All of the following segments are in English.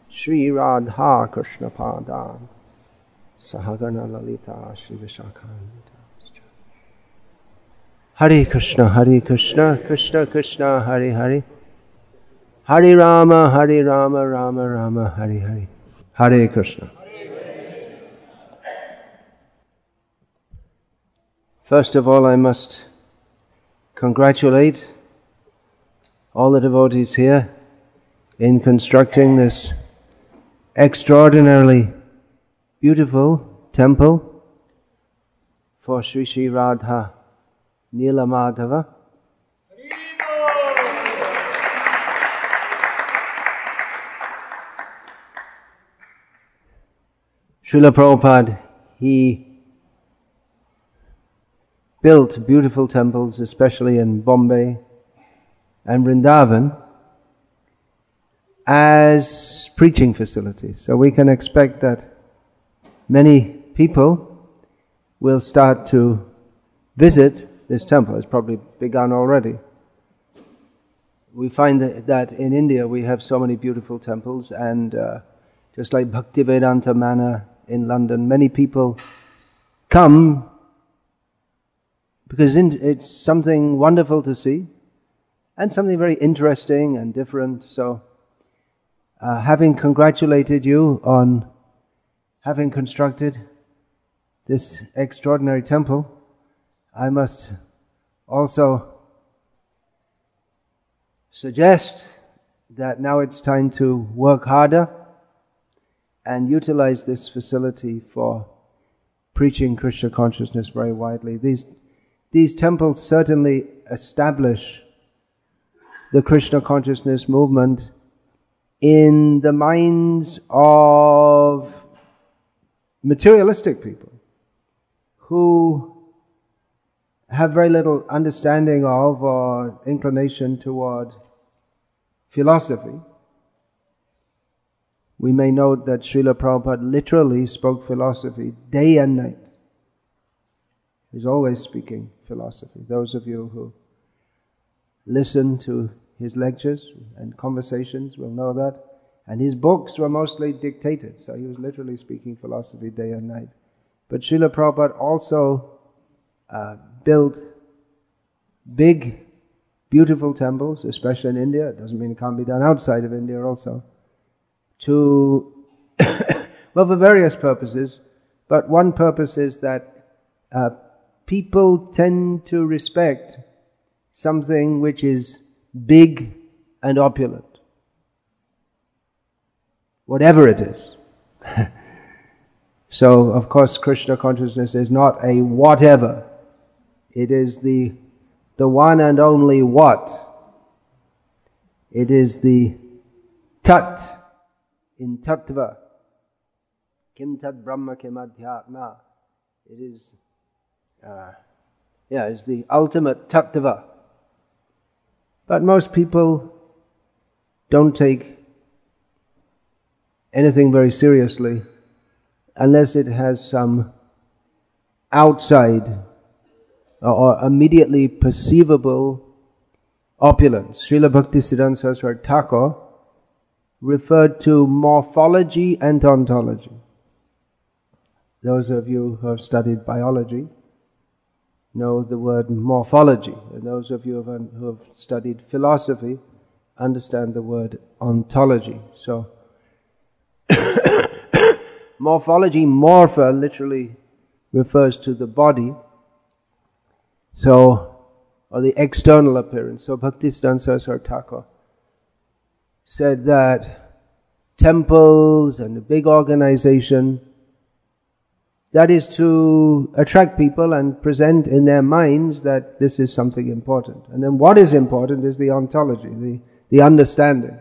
Shri Radha Krishna Padan Sahagana Lalita Shri Vishakhanita. Hare Krishna, Krishna Krishna, Hare Hare, Hare Rama, Rama Rama, Hare Hare. Hare Krishna. First of all, I must congratulate all the devotees here in constructing this extraordinarily beautiful temple for Sri Sri Radha Nilamadhava. Srila Prabhupada, he built beautiful temples, especially in Bombay and Vrindavan, as preaching facilities. So we can expect that many people will start to visit this temple. It's probably begun already. We find that in India we have so many beautiful temples, and just like Bhaktivedanta Manor in London, many people come because it's something wonderful to see and something very interesting and different. So having congratulated you on having constructed this extraordinary temple, I must also suggest that now it's time to work harder and utilize this facility for preaching Krishna consciousness very widely. These temples certainly establish the Krishna consciousness movement in the minds of materialistic people who have very little understanding of or inclination toward philosophy. We may note that Srila Prabhupada literally spoke philosophy day and night. He's always speaking philosophy. Those of you who listen to his lectures and conversations will know that. And his books were mostly dictated, so he was literally speaking philosophy day and night. But Srila Prabhupada also built big, beautiful temples, especially in India. It doesn't mean it can't be done outside of India also. Well, for various purposes, but one purpose is that people tend to respect something which is big and opulent, whatever it is. So, of course, Krishna consciousness is not a whatever. It is the one and only what. It is the tat in tattva. Kim tat brahma kim adhyatma. It is, it's the ultimate tattva. But most people don't take anything very seriously unless it has some outside or immediately perceivable opulence. Srila Bhaktisiddhanta Saraswati Thakur referred to morphology and ontology. Those of you who have studied biology know the word morphology, and those of you who have studied philosophy understand the word ontology. So, morphology, morpha, literally refers to the body, so, or the external appearance. So Bhaktisiddhanta Saraswati Thakur said that temples and a big organization, that is to attract people and present in their minds that this is something important. And then what is important is the ontology, the understanding.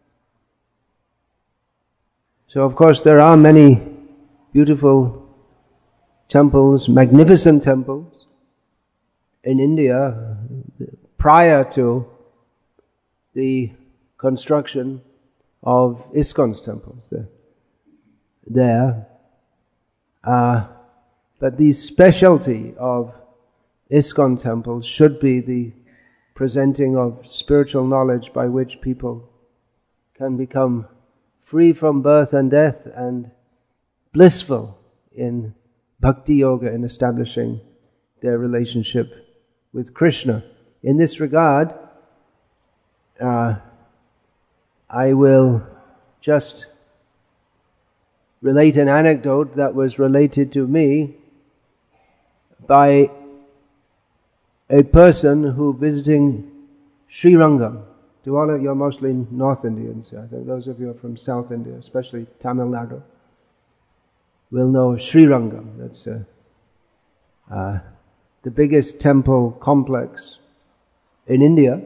So of course there are many beautiful temples, magnificent temples in India prior to the construction of ISKCON's temples there. But the specialty of ISKCON temples should be the presenting of spiritual knowledge by which people can become free from birth and death and blissful in bhakti yoga, in establishing their relationship with Krishna. In this regard, I will just relate an anecdote that was related to me by a person who visiting Srirangam. To all of you, mostly North Indians, I think those of you from South India, especially Tamil Nadu, will know Srirangam. That's the biggest temple complex in India,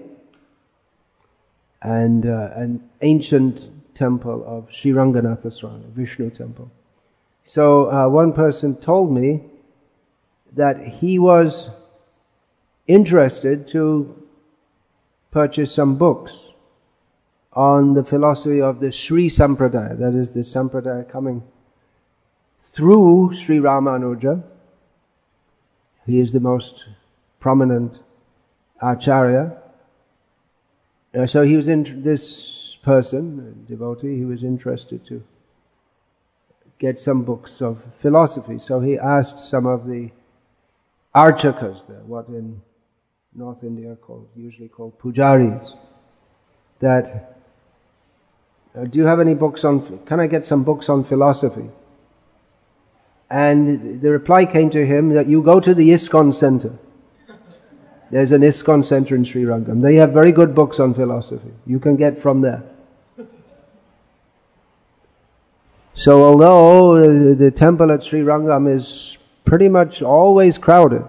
and an ancient temple of Sri Ranganatha Swami, Vishnu temple. So one person told me that he was interested to purchase some books on the philosophy of the Sri Sampradaya, that is the Sampradaya coming through Sri Ramanuja. He is the most prominent Acharya. So he was this person, a devotee, he was interested to get some books of philosophy. So he asked some of the archakas there, what in North India usually called pujaris, that do you have any books can I get some books on philosophy? And the reply came to him that you go to the ISKCON center. There's an ISKCON center in Srirangam. They have very good books on philosophy. You can get from there. So although the temple at Srirangam is pretty much always crowded,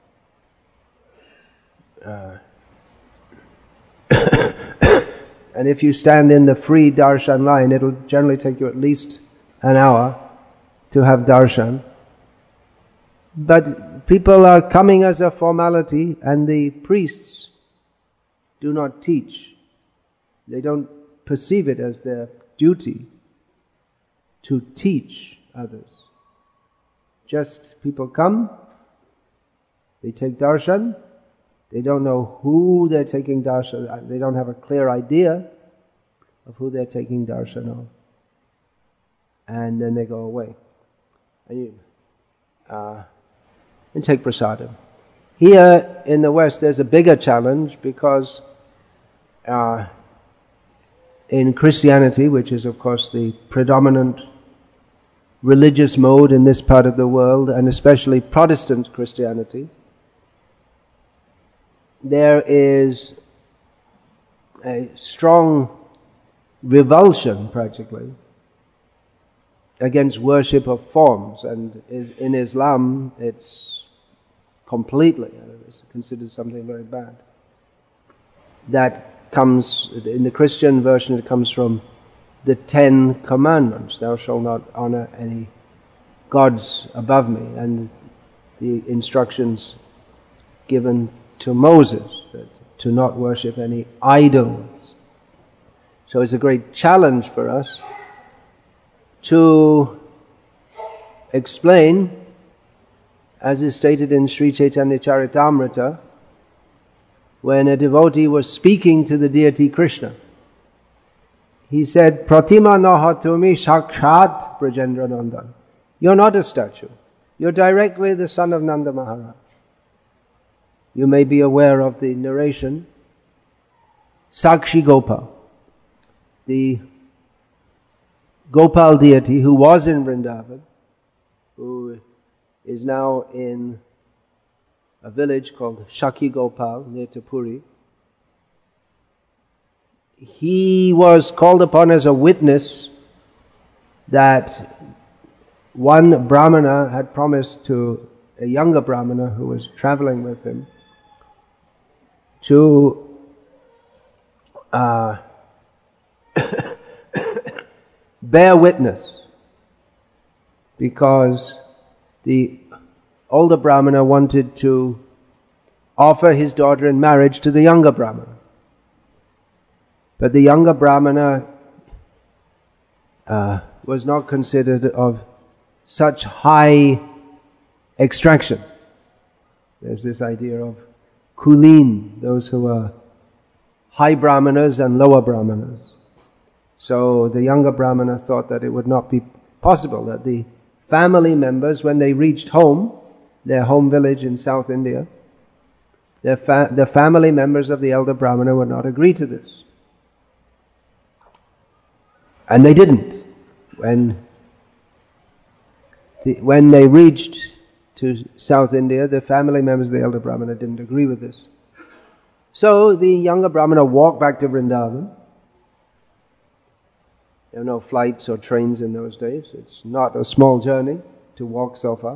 and if you stand in the free darshan line, it'll generally take you at least an hour to have darshan. But people are coming as a formality, and the priests do not teach. They don't perceive it as their duty to teach others. Just people come, they take darshan, they don't know who they're taking darshan, they don't have a clear idea of who they're taking darshan of. And then they go away. And take prasadam. Here in the West there's a bigger challenge because in Christianity, which is of course the predominant religious mode in this part of the world, and especially Protestant Christianity, there is a strong revulsion practically against worship of forms, and in Islam it's completely, it's considered something very bad. That comes, in the Christian version it comes from the 10 Commandments. Thou shalt not honor any gods above me, and the instructions given to Moses to not worship any idols. So it's a great challenge for us to explain, as is stated in Sri Chaitanya Charitamrita, when a devotee was speaking to the deity Krishna. He said, Pratima nahatumi shakshat Brajendra Nandan. You're not a statue. You're directly the son of Nanda Maharaj. You may be aware of the narration, Sakshi Gopal, the Gopal deity who was in Vrindavan, who is now in a village called Shaki Gopal near Puri. He was called upon as a witness that one Brahmana had promised to a younger Brahmana who was traveling with him to bear witness, because the older Brahmana wanted to offer his daughter in marriage to the younger Brahmana. But the younger Brahmana was not considered of such high extraction. There's this idea of Kulin, those who are high Brahmanas and lower Brahmanas. So the younger Brahmana thought that it would not be possible that the family members, when they reached home, their home village in South India, the family members of the elder Brahmana would not agree to this. And they didn't. When they reached to South India, the family members of the elder Brahmana didn't agree with this. So the younger Brahmana walked back to Vrindavan. There were no flights or trains in those days. It's not a small journey to walk so far.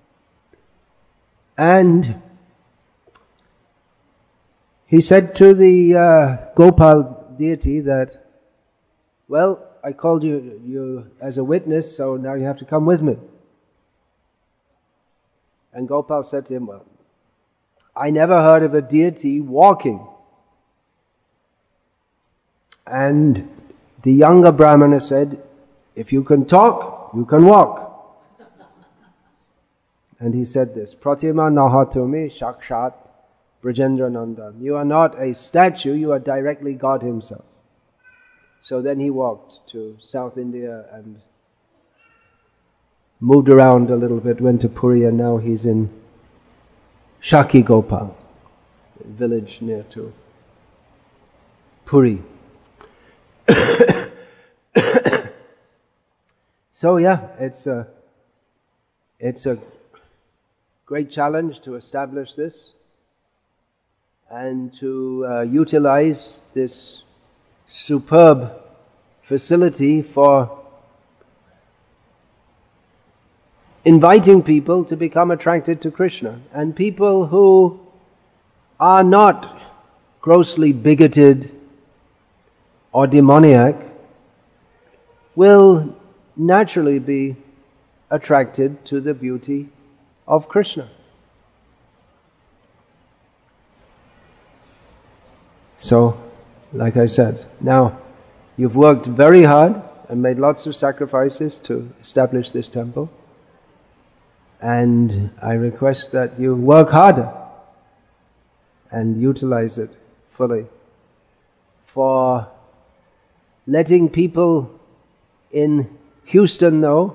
And he said to the Gopal deity that, well, I called you as a witness, so now you have to come with me. And Gopal said to him, well, I never heard of a deity walking. And the younger Brahmana said, if you can talk, you can walk. And he said this, Pratima Nahatumi Shakshat Brajendra Nandan. You are not a statue, you are directly God himself. So then he walked to South India and moved around a little bit, went to Puri, and now he's in Shaki Gopal, a village near to Puri. So yeah, it's a great challenge to establish this and to utilize this superb facility for inviting people to become attracted to Krishna. And people who are not grossly bigoted or demoniac will naturally be attracted to the beauty of Krishna. So, like I said, now you've worked very hard and made lots of sacrifices to establish this temple. And I request that you work harder and utilize it fully for letting people in Houston know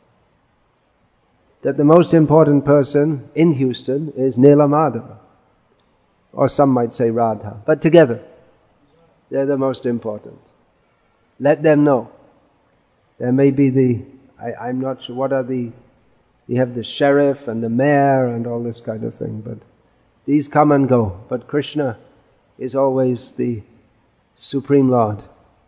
that the most important person in Houston is Nila Madhava, or some might say Radha, but together they're the most important. Let them know. There may be I'm not sure, what are you have the sheriff and the mayor and all this kind of thing, but these come and go. But Krishna is always the Supreme Lord.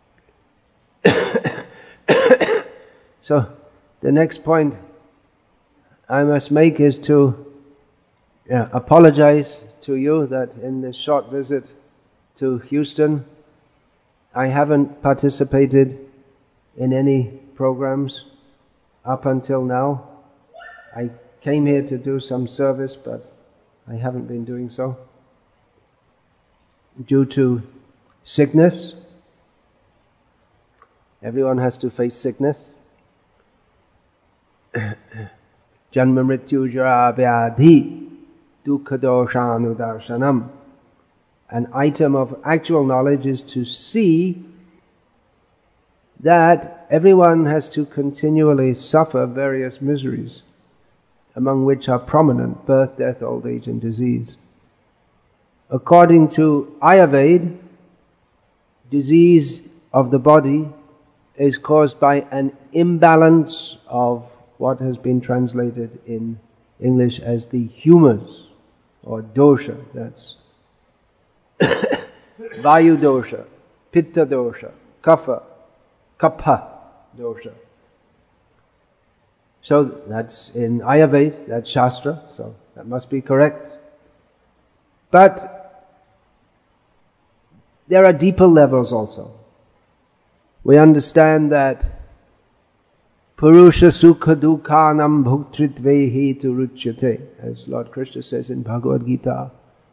So, the next point I must make is to apologize to you that in this short visit to Houston, I haven't participated in any programs up until now. I came here to do some service, but I haven't been doing so due to sickness. Everyone has to face sickness. Janma mrityu jara vyadhi dukkha doshanudarshanam. An item of actual knowledge is to see that everyone has to continually suffer various miseries, among which are prominent birth, death, old age and disease. According to Ayurveda, disease of the body is caused by an imbalance of what has been translated in English as the humours or dosha. That's Vayu dosha, Pitta dosha, Kapha dosha. So that's in Ayurveda, that's Shastra, so that must be correct. But there are deeper levels also. We understand that Purusha sukha dukhanam bhuktritvehi turuchyate, as Lord Krishna says in Bhagavad Gita,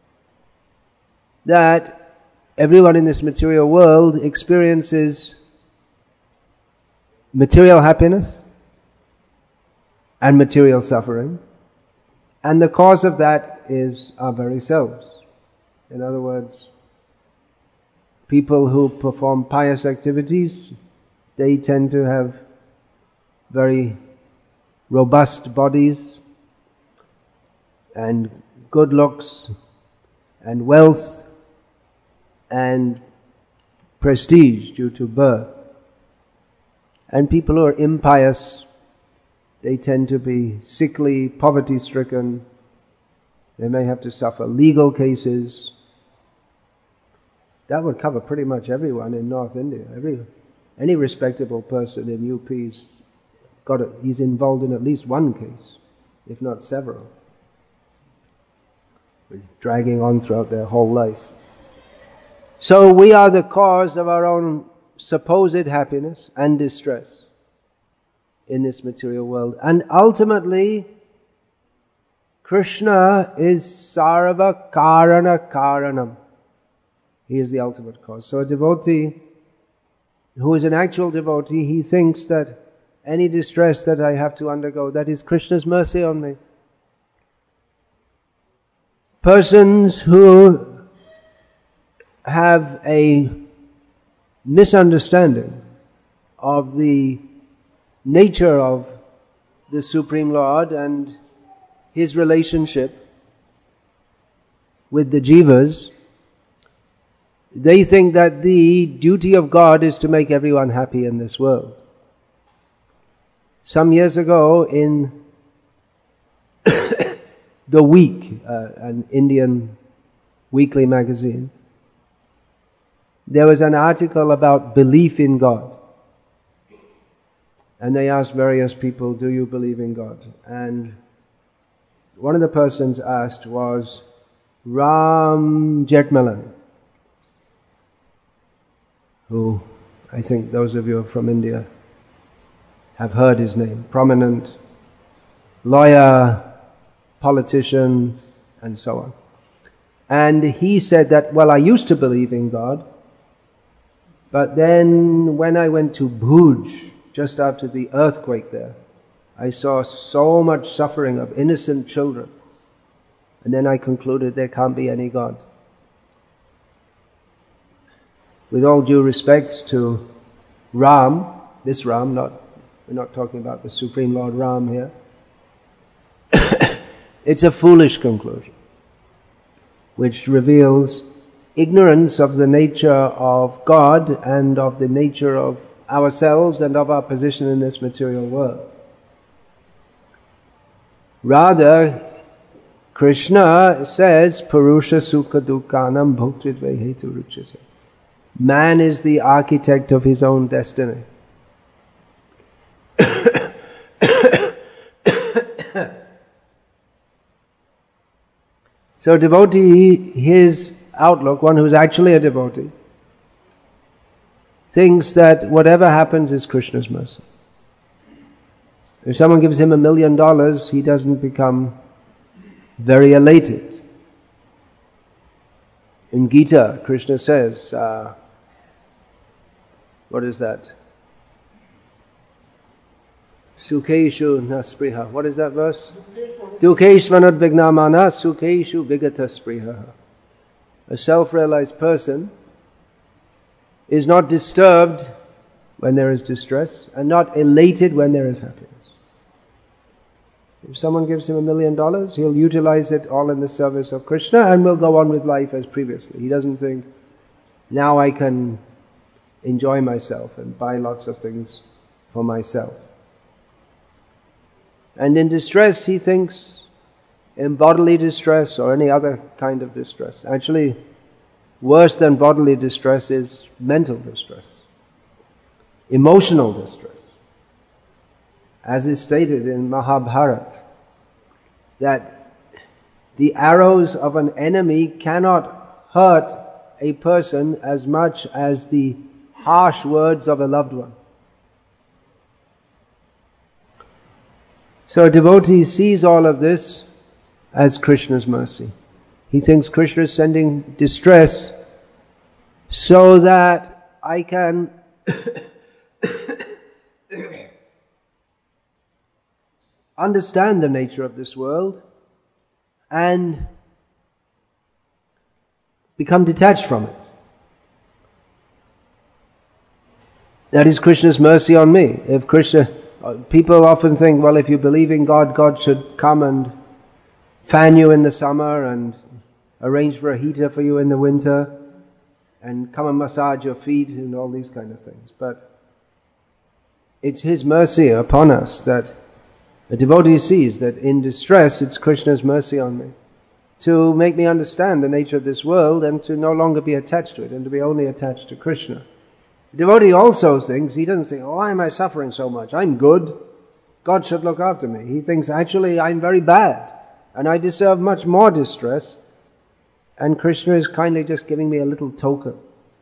that everyone in this material world experiences material happiness and material suffering, and the cause of that is our very selves. In other words, people who perform pious activities they tend to have very robust bodies and good looks and wealth and prestige due to birth. And people who are impious, they tend to be sickly, poverty-stricken. They may have to suffer legal cases. That would cover pretty much everyone in North India. Any respectable person in UP's he's involved in at least one case, if not several, dragging on throughout their whole life. So we are the cause of our own supposed happiness and distress in this material world. And ultimately, Krishna is Sarva Karana Karanam. He is the ultimate cause. So a devotee who is an actual devotee, he thinks that any distress that I have to undergo, that is Krishna's mercy on me. Persons who have a misunderstanding of the nature of the Supreme Lord and His relationship with the jivas, they think that the duty of God is to make everyone happy in this world. Some years ago in The Week, an Indian weekly magazine, there was an article about belief in God. And they asked various people, do you believe in God? And one of the persons asked was Ram Jethmalani, who I think those of you from India have heard his name, prominent lawyer, politician, and so on. And he said that, well, I used to believe in God, but then when I went to Bhuj, just after the earthquake there, I saw so much suffering of innocent children, and then I concluded there can't be any God. With all due respect to Ram, this Ram, we're not talking about the Supreme Lord Ram here, it's a foolish conclusion, which reveals ignorance of the nature of God and of the nature of ourselves and of our position in this material world. Rather, Krishna says, Purusha Sukha Dukkanam Bhoktridve Hetu Ruchase. Man is the architect of his own destiny. So devotee, his outlook, one who is actually a devotee, thinks that whatever happens is Krishna's mercy. If someone gives him $1 million, he doesn't become very elated. In Gita, Krishna says, what is that? Sukeshu naspriha. What is that verse? Dukeshvanad vignamana sukeshu vigata spriha. A self-realized person is not disturbed when there is distress and not elated when there is happiness. If someone gives him $1 million, he'll utilize it all in the service of Krishna and will go on with life as previously. He doesn't think, now I can enjoy myself and buy lots of things for myself. And in distress, he thinks, in bodily distress or any other kind of distress. Actually, worse than bodily distress is mental distress, emotional distress. As is stated in Mahabharata, that the arrows of an enemy cannot hurt a person as much as the harsh words of a loved one. So a devotee sees all of this as Krishna's mercy. He thinks Krishna is sending distress so that I can understand the nature of this world and become detached from That is Krishna's mercy on me. If Krishna, people often think, well, if you believe in God, God should come and fan you in the summer and arrange for a heater for you in the winter and come and massage your feet and all these kind of things. But it's His mercy upon us that a devotee sees that in distress it's Krishna's mercy on me to make me understand the nature of this world and to no longer be attached to it and to be only attached to Krishna. The devotee also thinks, he doesn't think, oh, why am I suffering so much? I'm good. God should look after me. He thinks, actually, I'm very bad and I deserve much more distress, and Krishna is kindly just giving me a little token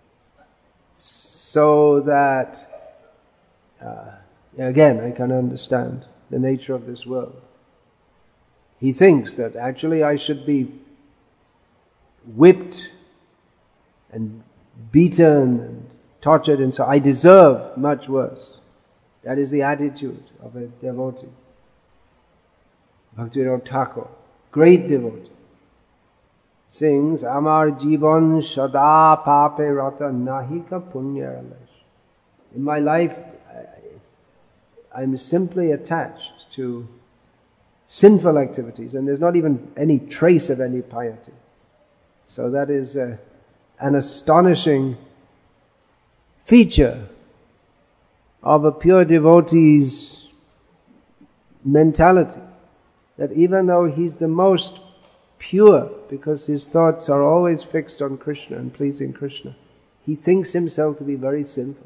so that, again, I can understand the nature of this world. He thinks that actually I should be whipped and beaten and tortured, and so I deserve much worse. That is the attitude of a devotee. Bhaktivinoda Thakur, great devotee, sings, Amar Jivan Shada Pape Rata Nahika Punya Ralesh. In my life, I'm simply attached to sinful activities, and there's not even any trace of any piety. So that is an astonishing feature of a pure devotee's mentality, that even though he's the most pure, because his thoughts are always fixed on Krishna and pleasing Krishna, he thinks himself to be very sinful.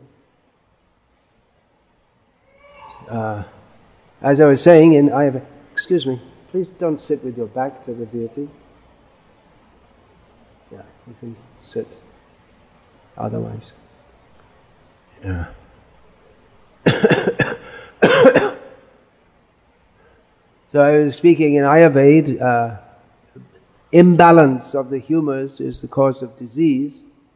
As I was saying, excuse me, please don't sit with your back to the deity. Yeah, you can sit otherwise. Yeah. So I was speaking in Ayurveda, imbalance of the humors is the cause of disease.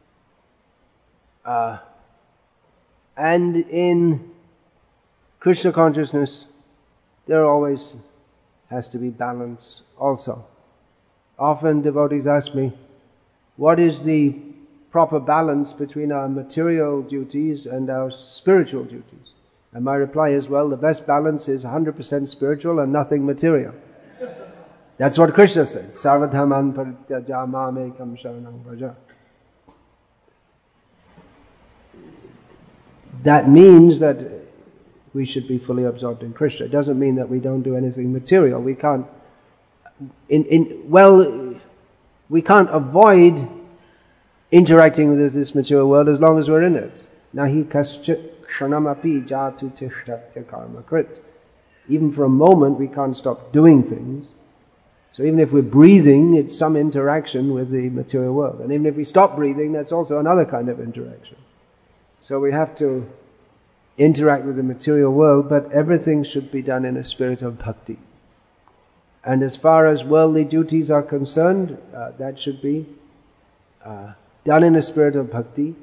And in Krishna consciousness, there always has to be balance also. Often devotees ask me, what is the proper balance between our material duties and our spiritual duties? And my reply is, well, the best balance is 100% spiritual and nothing material. That's what Krishna says. Sarvadhaman parityaja mamekam sharanam vraja. That means that we should be fully absorbed in Krishna. It doesn't mean that we don't do anything material. We can't, we can't avoid interacting with this material world as long as we're in it. Nahi kaschit kshanamapi jatu tishtatya karma krit. Even for a moment we can't stop doing things. So even if we're breathing, it's some interaction with the material world. And even if we stop breathing, that's also another kind of interaction. So we have to interact with the material world, but everything should be done in a spirit of bhakti. And as far as worldly duties are concerned, that should be done in a spirit of bhakti,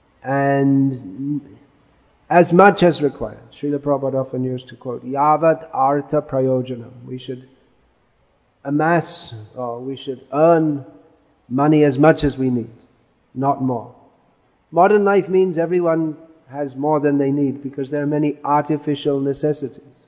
and as much as required. Srila Prabhupada often used to quote, Yavat artha prayojanam. We should amass, or we should earn money as much as we need, not more. Modern life means everyone has more than they need because there are many artificial necessities,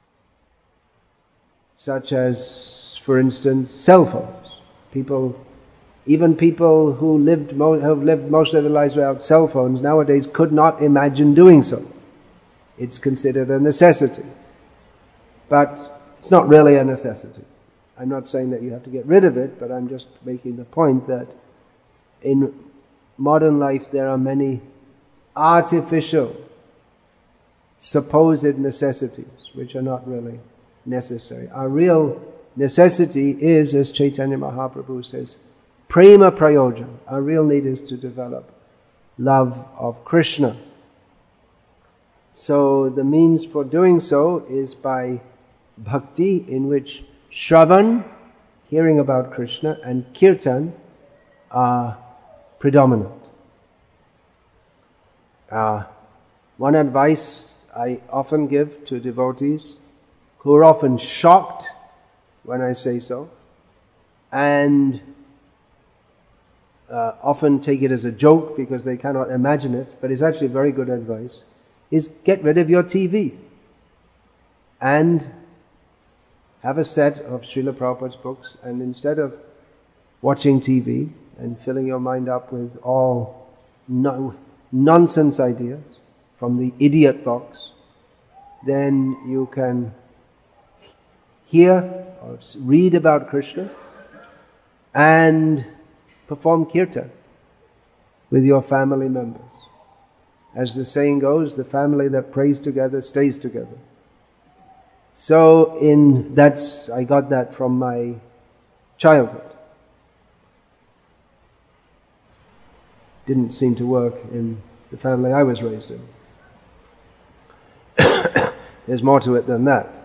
such as, for instance, cell phones. Even people who have lived most of their lives without cell phones nowadays could not imagine doing so. It's considered a necessity, but it's not really a necessity. I'm not saying that you have to get rid of it, but I'm just making the point that in modern life there are many artificial, supposed necessities which are not really necessary. Our real necessity is, as Chaitanya Mahaprabhu says, prema prayojan. Our real need is to develop love of Krishna. So the means for doing so is by bhakti, in which Shravan, hearing about Krishna, and Kirtan are predominant. One advice I often give to devotees, who are often shocked when I say so, and often take it as a joke because they cannot imagine it, but it's actually very good advice, is get rid of your TV and have a set of Srila Prabhupada's books, and instead of watching TV and filling your mind up with all nonsense ideas from the idiot box, then you can hear or read about Krishna and perform kirtan with your family members. As the saying goes, the family that prays together stays together. So I got that from my childhood. Didn't seem to work in the family I was raised in. There's more to it than that.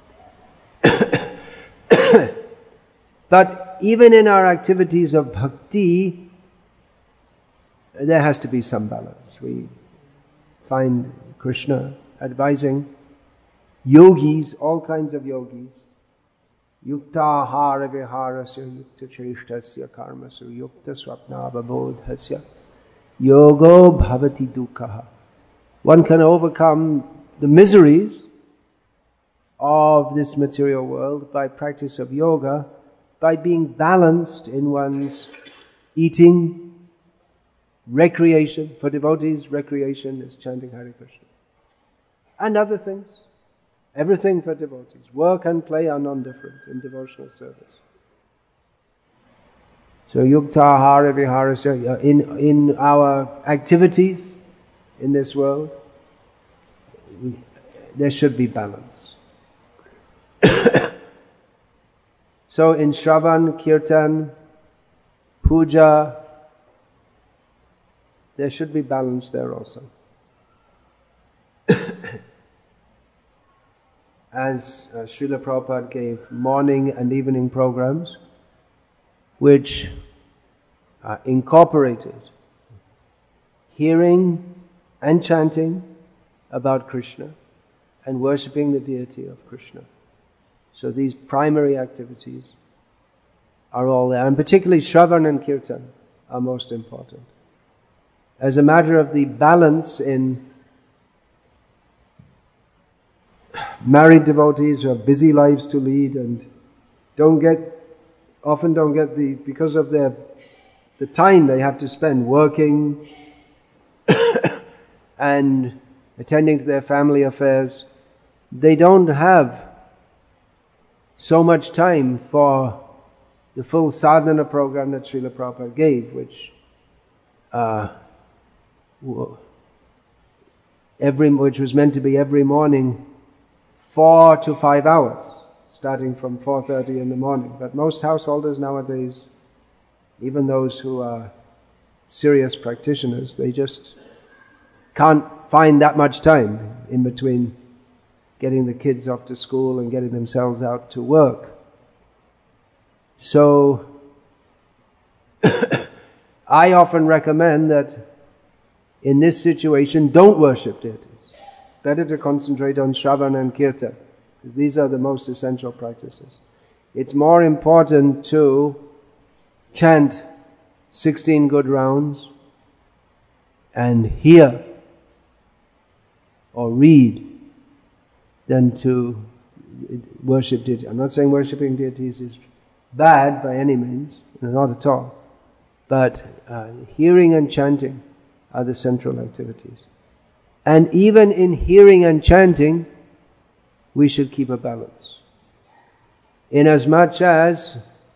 But even in our activities of bhakti, there has to be some balance. We find Krishna advising yogis, all kinds of yogis, yukta ahara viharasya yukta cheshtasya karmasya yukta swapnababodhasya yogo bhavati dukkha. One can overcome the miseries of this material world by practice of yoga, by being balanced in one's eating, recreation. For devotees, recreation is chanting Hare Krishna. And other things. Everything for devotees. Work and play are non-different in devotional service. So yukta ahara viharasya, in our activities in this world, there should be balance. So in Shravan, Kirtan, Puja, there should be balance there also. As Srila Prabhupada gave morning and evening programs, which incorporated hearing and chanting about Krishna and worshipping the deity of Krishna. So these primary activities are all there, and particularly Shravan and Kirtan are most important. As a matter of the balance in married devotees who have busy lives to lead and often don't get because of the time they have to spend working and attending to their family affairs, they don't have so much time for the full sadhana program that Srila Prabhupada gave, which was meant to be every morning 4 to 5 hours, starting from 4:30 in the morning. But most householders nowadays, even those who are serious practitioners, they just can't find that much time in between getting the kids off to school and getting themselves out to work. So I often recommend that in this situation, don't worship deities. Better to concentrate on Shravan and Kirtan, because these are the most essential practices. It's more important to chant 16 good rounds and hear or read than to worship deities. I'm not saying worshipping deities is bad by any means, not at all. But hearing and chanting are the central activities. And even in hearing and chanting, we should keep a balance. Inasmuch as,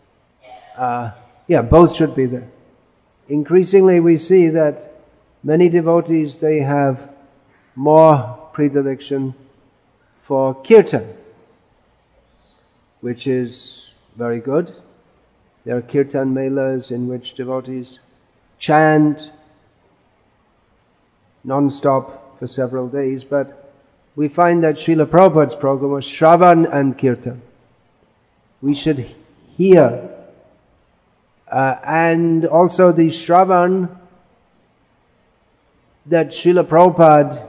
both should be there. Increasingly we see that many devotees, they have more predilection for kirtan, which is very good. There are kirtan melas in which devotees chant non-stop for several days, but we find that Srila Prabhupada's program was Shravan and Kirtan. We should hear, and also the Shravan that Srila Prabhupada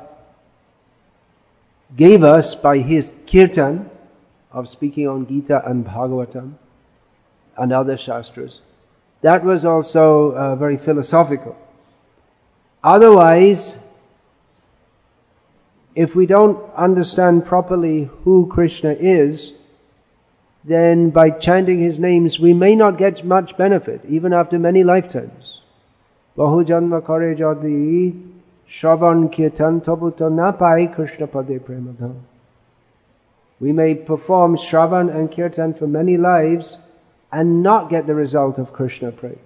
gave us by his Kirtan of speaking on Gita and Bhagavatam and other Shastras. That was also very philosophical. Otherwise, if we don't understand properly who Krishna is, then by chanting his names we may not get much benefit, even after many lifetimes. Bahu janma kare jadi shravan kirtan tabuto na pai Krishna pade premadham. We may perform shravan and kirtan for many lives and not get the result of Krishna prema,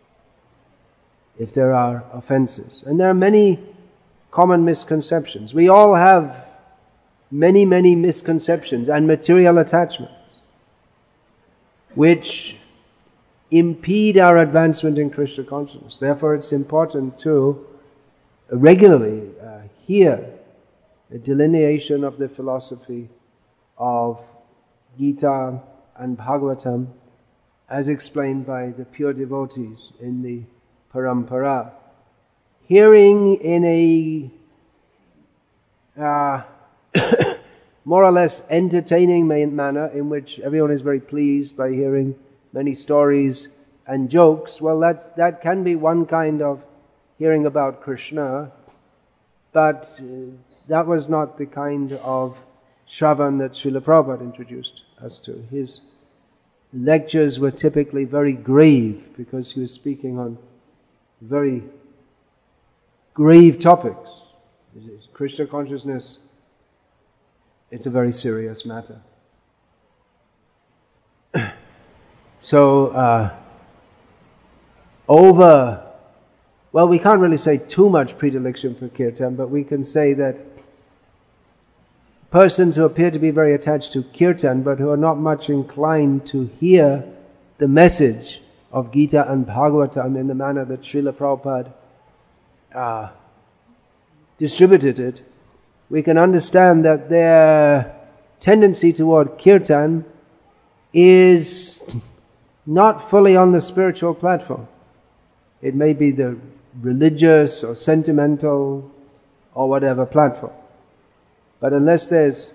if there are offenses. And there are many common misconceptions. We all have many misconceptions and material attachments which impede our advancement in Krishna consciousness. Therefore it's important to regularly hear a delineation of the philosophy of Gita and Bhagavatam as explained by the pure devotees in the Parampara. Hearing in a more or less entertaining manner in which everyone is very pleased by hearing many stories and jokes, well, that can be one kind of hearing about Krishna, but that was not the kind of Shravan that Srila Prabhupada introduced us to. His lectures were typically very grave because he was speaking on very grave topics. Krishna consciousness, it's a very serious matter. So, we can't really say too much predilection for kirtan, but we can say that persons who appear to be very attached to kirtan but who are not much inclined to hear the message of Gita and Bhagavatam in the manner that Srila Prabhupada distributed it, we can understand that their tendency toward kirtan is not fully on the spiritual platform. It may be the religious or sentimental or whatever platform. But unless there's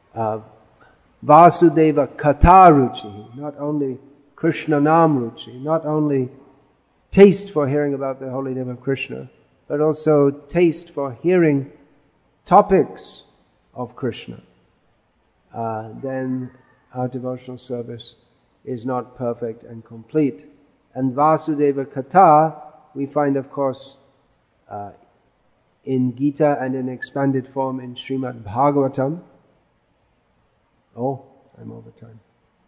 Vasudeva Katha Ruchi, not only Krishna Nam Ruchi, not only taste for hearing about the holy name of Krishna, but also taste for hearing topics of Krishna, then our devotional service is not perfect and complete. And Vasudeva Katha, we find, of course, in Gita and in expanded form in Srimad Bhagavatam. Oh, I'm over time.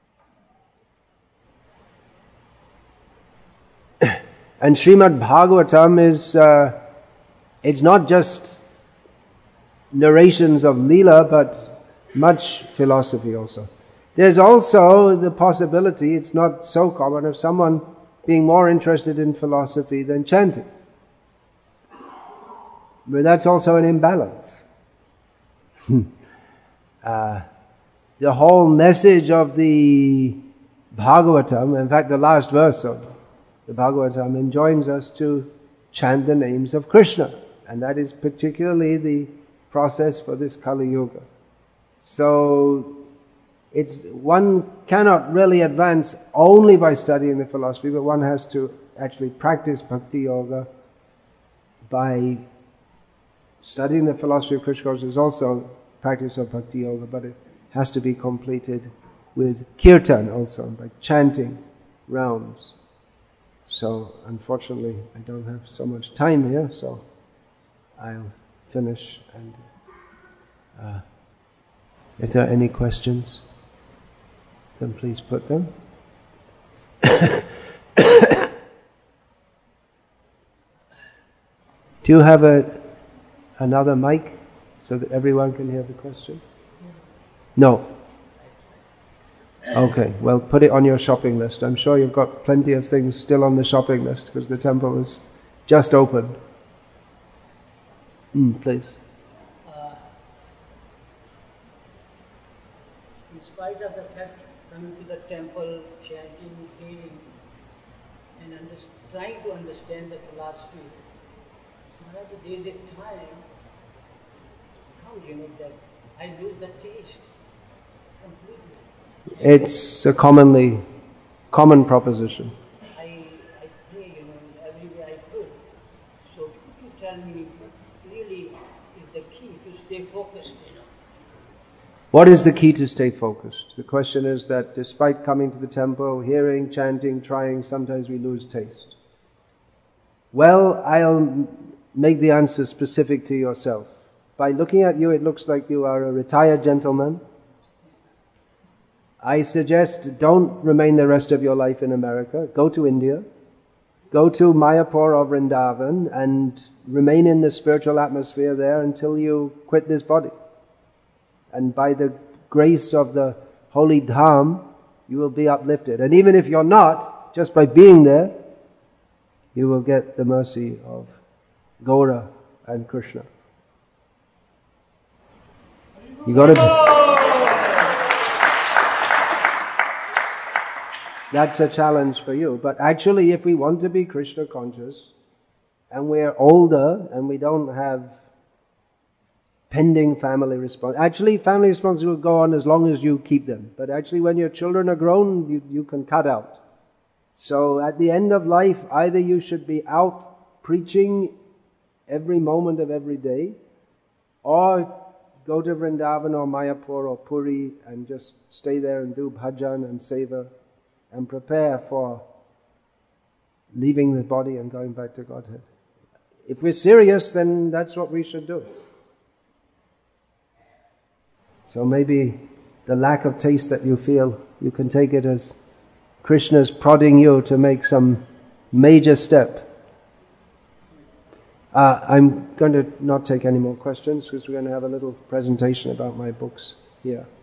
And Srimad Bhagavatam is, it's not just narrations of Leela, but much philosophy also. There's also the possibility, it's not so common, of someone being more interested in philosophy than chanting. But that's also an imbalance. The whole message of the Bhagavatam, in fact the last verse of the Bhagavatam, enjoins us to chant the names of Krishna. And that is particularly the process for this Kali Yuga. So one cannot really advance only by studying the philosophy, but one has to actually practice Bhakti Yoga by studying the philosophy of Krishna consciousness. Is also practice of Bhakti Yoga, but it has to be completed with kirtan also, by chanting rounds. So unfortunately I don't have so much time here, so I'll finish, and if there are any questions, then please put them. Do you have another mic so that everyone can hear the question? No. Okay, well, put it on your shopping list. I'm sure you've got plenty of things still on the shopping list because the temple is just opened. Please. In spite of the fact coming to the temple, chanting, hearing, and trying to understand the philosophy, whenever there is a time, that I lose the taste completely. It's a common proposition. I pray, every way I could. So could you tell me, really is the key to stay focused focused, What is the key to stay focused? The question is that despite coming to the temple, hearing, chanting, trying, sometimes we lose taste. Well, I'll make the answer specific to yourself. By looking at you, it looks like you are a retired gentleman. I suggest don't remain the rest of your life in America. Go to India. Go to Mayapur or Vrindavan and remain in the spiritual atmosphere there until you quit this body. And by the grace of the holy Dham, you will be uplifted. And even if you're not, just by being there, you will get the mercy of Gaura and Krishna. You got to... That's a challenge for you. But actually, if we want to be Krishna conscious, and we're older, and we don't have pending family response. Actually, family responses will go on as long as you keep them. But actually, when your children are grown, you can cut out. So at the end of life, either you should be out preaching every moment of every day, or go to Vrindavan or Mayapur or Puri and just stay there and do bhajan and seva and prepare for leaving the body and going back to Godhead. If we're serious, then that's what we should do. So maybe the lack of taste that you feel, you can take it as Krishna's prodding you to make some major step. I'm going to not take any more questions because we're going to have a little presentation about my books here.